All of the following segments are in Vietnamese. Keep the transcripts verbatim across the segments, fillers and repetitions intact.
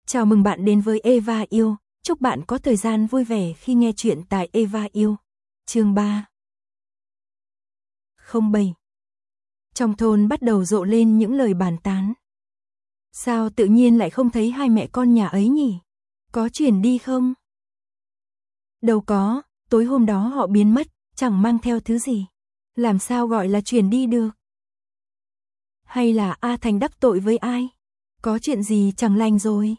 Chào mừng bạn đến với Eva Yêu, chúc bạn có thời gian vui vẻ khi nghe chuyện tại Eva Yêu. Chương ba. Không bảy. Trong thôn bắt đầu rộ lên những lời bàn tán. Sao tự nhiên lại không thấy hai mẹ con nhà ấy nhỉ? Có chuyển đi không? Đâu có, tối hôm đó họ biến mất, chẳng mang theo thứ gì. Làm sao gọi là chuyển đi được? Hay là A Thành đắc tội với ai? Có chuyện gì chẳng lành rồi?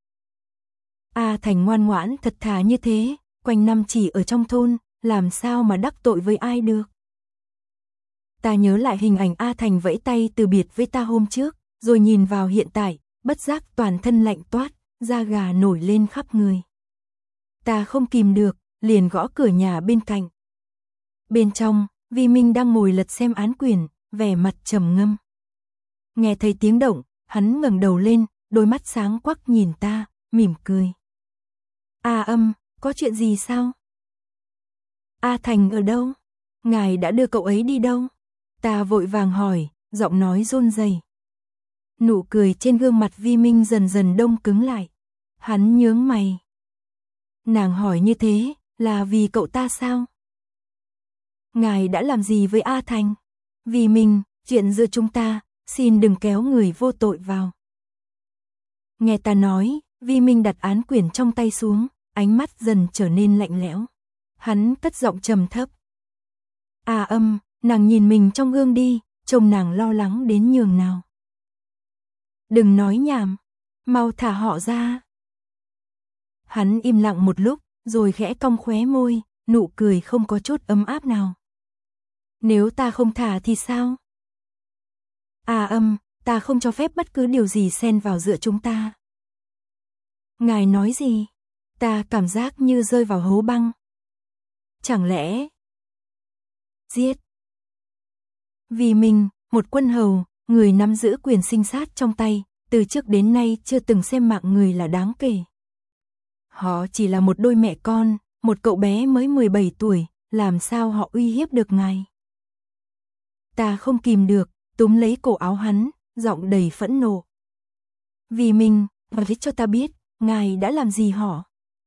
A Thành ngoan ngoãn thật thà như thế, quanh năm chỉ ở trong thôn, làm sao mà đắc tội với ai được? Ta nhớ lại hình ảnh A Thành vẫy tay từ biệt với ta hôm trước, rồi nhìn vào hiện tại, bất giác toàn thân lạnh toát, da gà nổi lên khắp người. Ta không kìm được, liền gõ cửa nhà bên cạnh. Bên trong, Vi Minh đang ngồi lật xem án quyển, vẻ mặt trầm ngâm. Nghe thấy tiếng động, hắn ngẩng đầu lên, đôi mắt sáng quắc nhìn ta, mỉm cười. A Âm, có chuyện gì sao? A Thành ở đâu? Ngài đã đưa cậu ấy đi đâu? Ta vội vàng hỏi, giọng nói run rẩy. Nụ cười trên gương mặt Vi Minh dần dần đông cứng lại. Hắn nhướng mày. Nàng hỏi như thế, là vì cậu ta sao? Ngài đã làm gì với A Thành? Vi Minh, chuyện giữa chúng ta, xin đừng kéo người vô tội vào. Nghe ta nói, Vi Minh đặt án quyển trong tay xuống, ánh mắt dần trở nên lạnh lẽo. Hắn cất giọng trầm thấp. A Âm, nàng nhìn mình trong gương đi, trông nàng lo lắng đến nhường nào. Đừng nói nhảm, mau thả họ ra. Hắn im lặng một lúc, rồi khẽ cong khóe môi, nụ cười không có chút ấm áp nào. Nếu ta không thả thì sao? A Âm, ta không cho phép bất cứ điều gì xen vào giữa chúng ta. Ngài nói gì? Ta cảm giác như rơi vào hố băng. Chẳng lẽ... Giết. Vì mình, một quân hầu, người nắm giữ quyền sinh sát trong tay, từ trước đến nay chưa từng xem mạng người là đáng kể. Họ chỉ là một đôi mẹ con, một cậu bé mới mười bảy tuổi, làm sao họ uy hiếp được ngài? Ta không kìm được, túm lấy cổ áo hắn, giọng đầy phẫn nộ. Vì mình, nói cho ta biết, ngài đã làm gì họ?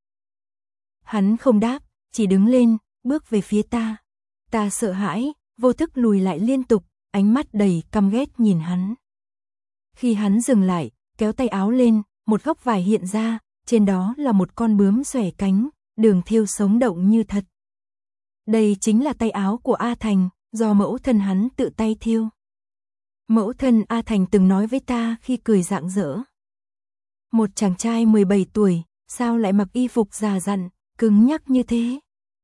Hắn không đáp, chỉ đứng lên, bước về phía ta. Ta sợ hãi, vô thức lùi lại liên tục, ánh mắt đầy căm ghét nhìn hắn. Khi hắn dừng lại, kéo tay áo lên, một góc vải hiện ra, trên đó là một con bướm xòe cánh, đường thêu sống động như thật. Đây chính là tay áo của A Thành, do mẫu thân hắn tự tay thêu. Mẫu thân A Thành từng nói với ta khi cười rạng rỡ. Một chàng trai mười bảy tuổi, sao lại mặc y phục già dặn, cứng nhắc như thế?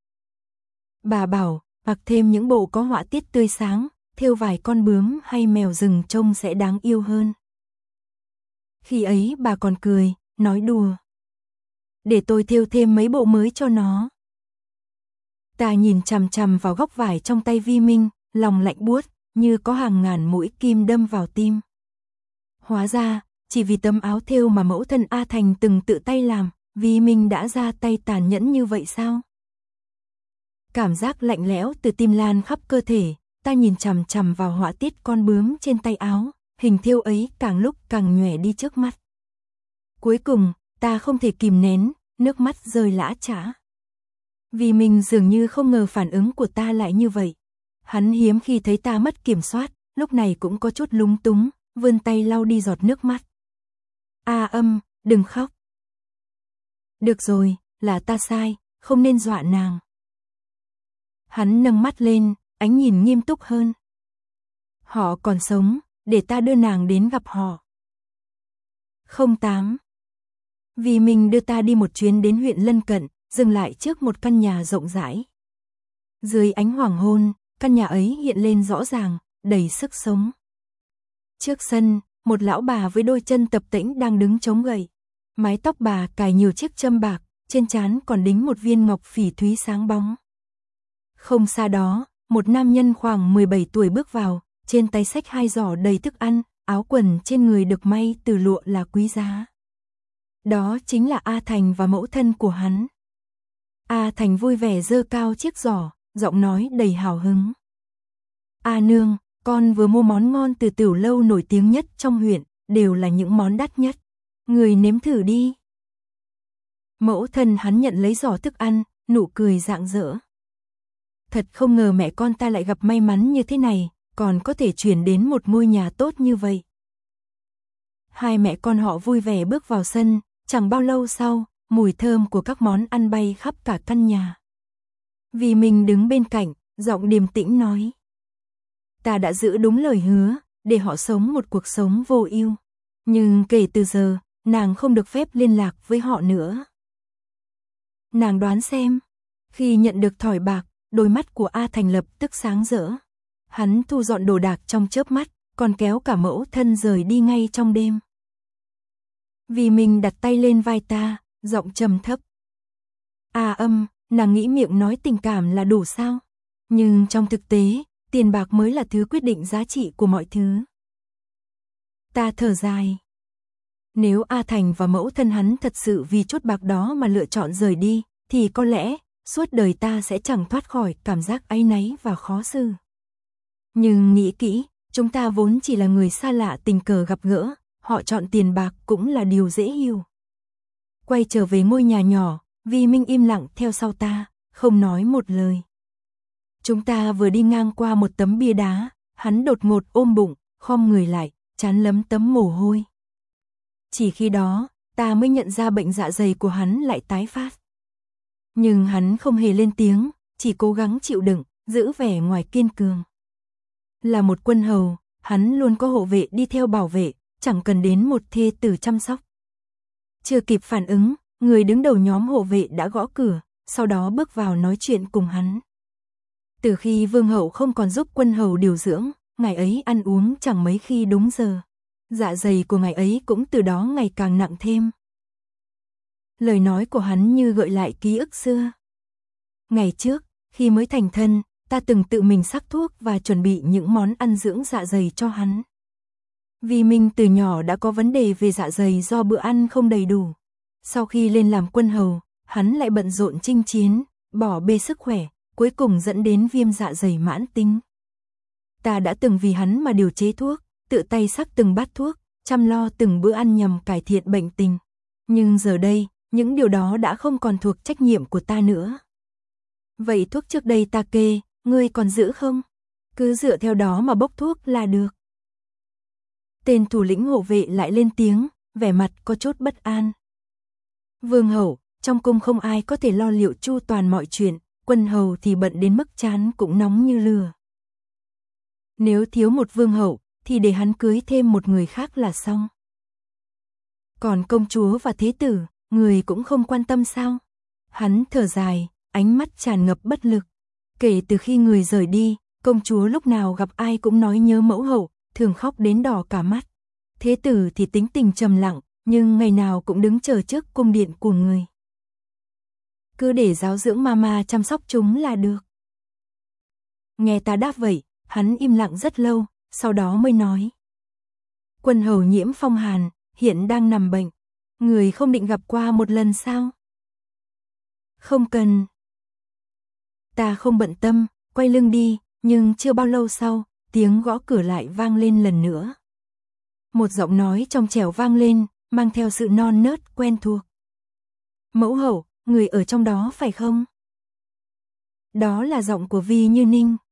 Bà bảo, mặc thêm những bộ có họa tiết tươi sáng, thêu vài con bướm hay mèo rừng trông sẽ đáng yêu hơn. Khi ấy bà còn cười, nói đùa. Để tôi thêu thêm mấy bộ mới cho nó. Ta nhìn chằm chằm vào góc vải trong tay Vi Minh, lòng lạnh buốt, như có hàng ngàn mũi kim đâm vào tim. Hóa ra, chỉ vì tấm áo thêu mà mẫu thân A Thành từng tự tay làm, Vi Minh đã ra tay tàn nhẫn như vậy sao? Cảm giác lạnh lẽo từ tim lan khắp cơ thể, ta nhìn chằm chằm vào họa tiết con bướm trên tay áo, hình thêu ấy càng lúc càng nhòe đi trước mắt. Cuối cùng, ta không thể kìm nén, nước mắt rơi lã chã. Vì mình dường như không ngờ phản ứng của ta lại như vậy. Hắn hiếm khi thấy ta mất kiểm soát, lúc này cũng có chút lúng túng, vươn tay lau đi giọt nước mắt. A Âm, đừng khóc. Được rồi, là ta sai, không nên dọa nàng. Hắn nâng mắt lên, ánh nhìn nghiêm túc hơn. Họ còn sống, để ta đưa nàng đến gặp họ. Không tám. Vì mình đưa ta đi một chuyến đến huyện lân cận, dừng lại trước một căn nhà rộng rãi. Dưới ánh hoàng hôn, căn nhà ấy hiện lên rõ ràng, đầy sức sống. Trước sân, một lão bà với đôi chân tập tễnh đang đứng chống gậy. Mái tóc bà cài nhiều chiếc châm bạc, trên trán còn đính một viên ngọc phỉ thúy sáng bóng. Không xa đó, một nam nhân khoảng mười bảy tuổi bước vào, trên tay xách hai giỏ đầy thức ăn, áo quần trên người được may từ lụa là quý giá. Đó chính là A Thành và mẫu thân của hắn. A Thành vui vẻ giơ cao chiếc giỏ, giọng nói đầy hào hứng. A nương, con vừa mua món ngon từ tiểu lâu nổi tiếng nhất trong huyện, đều là những món đắt nhất. Người nếm thử đi. Mẫu thân hắn nhận lấy giỏ thức ăn, nụ cười rạng rỡ. Thật không ngờ mẹ con ta lại gặp may mắn như thế này, còn có thể chuyển đến một ngôi nhà tốt như vậy. Hai mẹ con họ vui vẻ bước vào sân, chẳng bao lâu sau, mùi thơm của các món ăn bay khắp cả căn nhà. Vì mình đứng bên cạnh, giọng điềm tĩnh nói. Ta đã giữ đúng lời hứa, để họ sống một cuộc sống vô ưu. Nhưng kể từ giờ, nàng không được phép liên lạc với họ nữa. Nàng đoán xem. Khi nhận được thỏi bạc, đôi mắt của A Thành lập tức sáng rỡ. Hắn thu dọn đồ đạc trong chớp mắt, còn kéo cả mẫu thân rời đi ngay trong đêm. Vì mình đặt tay lên vai ta, giọng trầm thấp. À âm, nàng nghĩ miệng nói tình cảm là đủ sao? Nhưng trong thực tế, tiền bạc mới là thứ quyết định giá trị của mọi thứ. Ta thở dài. Nếu A Thành và mẫu thân hắn thật sự vì chút bạc đó mà lựa chọn rời đi, thì có lẽ, suốt đời ta sẽ chẳng thoát khỏi cảm giác áy náy và khó xử. Nhưng nghĩ kỹ, chúng ta vốn chỉ là người xa lạ tình cờ gặp gỡ, họ chọn tiền bạc cũng là điều dễ hiểu. Quay trở về ngôi nhà nhỏ, Vi Minh im lặng theo sau ta, không nói một lời. Chúng ta vừa đi ngang qua một tấm bia đá, hắn đột ngột ôm bụng, khom người lại, trán lấm tấm mồ hôi. Chỉ khi đó, ta mới nhận ra bệnh dạ dày của hắn lại tái phát. Nhưng hắn không hề lên tiếng, chỉ cố gắng chịu đựng, giữ vẻ ngoài kiên cường. Là một quân hầu, hắn luôn có hộ vệ đi theo bảo vệ, chẳng cần đến một thê tử chăm sóc. Chưa kịp phản ứng, người đứng đầu nhóm hộ vệ đã gõ cửa, sau đó bước vào nói chuyện cùng hắn. Từ khi vương hậu không còn giúp quân hầu điều dưỡng, ngài ấy ăn uống chẳng mấy khi đúng giờ. Dạ dày của ngài ấy cũng từ đó ngày càng nặng thêm. Lời nói của hắn như gợi lại ký ức xưa. Ngày trước, khi mới thành thân, ta từng tự mình sắc thuốc và chuẩn bị những món ăn dưỡng dạ dày cho hắn. Vì mình từ nhỏ đã có vấn đề về dạ dày do bữa ăn không đầy đủ. Sau khi lên làm quân hầu, hắn lại bận rộn chinh chiến, bỏ bê sức khỏe, cuối cùng dẫn đến viêm dạ dày mãn tính. Ta đã từng vì hắn mà điều chế thuốc, tự tay sắc từng bát thuốc, chăm lo từng bữa ăn nhằm cải thiện bệnh tình. Nhưng giờ đây, những điều đó đã không còn thuộc trách nhiệm của ta nữa. Vậy thuốc trước đây ta kê, ngươi còn giữ không? Cứ dựa theo đó mà bốc thuốc là được. Tên thủ lĩnh hộ vệ lại lên tiếng, vẻ mặt có chút bất an. Vương hậu, trong cung không ai có thể lo liệu chu toàn mọi chuyện, quân hầu thì bận đến mức chán cũng nóng như lửa. Nếu thiếu một vương hậu, thì để hắn cưới thêm một người khác là xong. Còn công chúa và thế tử, người cũng không quan tâm sao? Hắn thở dài, ánh mắt tràn ngập bất lực. Kể từ khi người rời đi, công chúa lúc nào gặp ai cũng nói nhớ mẫu hậu, thường khóc đến đỏ cả mắt. Thế tử thì tính tình trầm lặng, nhưng ngày nào cũng đứng chờ trước cung điện của người. Cứ để giáo dưỡng mama chăm sóc chúng là được. Nghe ta đáp vậy, hắn im lặng rất lâu, sau đó mới nói. Quân hầu nhiễm phong hàn, hiện đang nằm bệnh. Người không định gặp qua một lần sao? Không cần. Ta không bận tâm, quay lưng đi, nhưng chưa bao lâu sau, tiếng gõ cửa lại vang lên lần nữa. Một giọng nói trong trẻo vang lên, mang theo sự non nớt quen thuộc. Mẫu hậu, người ở trong đó phải không? Đó là giọng của Vi Như Ninh.